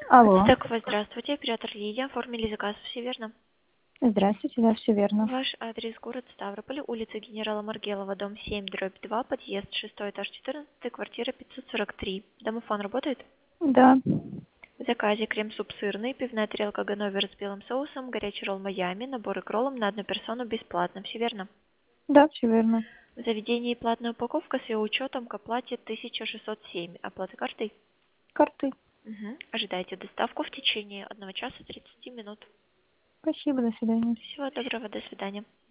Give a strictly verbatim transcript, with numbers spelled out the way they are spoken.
Алло. Стеково, здравствуйте, оператор Лидия, оформили заказ, все верно? Здравствуйте, да, все верно. Ваш адрес город Ставрополь, улица генерала Маргелова, дом семь, дробь два, подъезд шестой этаж четырнадцать, квартира пятьсот сорок три. Домофон работает? Да, В заказе крем-суп сырный, пивная тарелка Ганновер с белым соусом, горячий ролл Майами, набор к роллам на одну персону бесплатно, все верно? да, все верно. В заведении платная упаковка с ее учетом к оплате тысяча шестьсот семь. Оплата картой? Карты. Угу. Ожидайте доставку в течение одного часа тридцати минут. Спасибо, до свидания. Всего доброго, до свидания.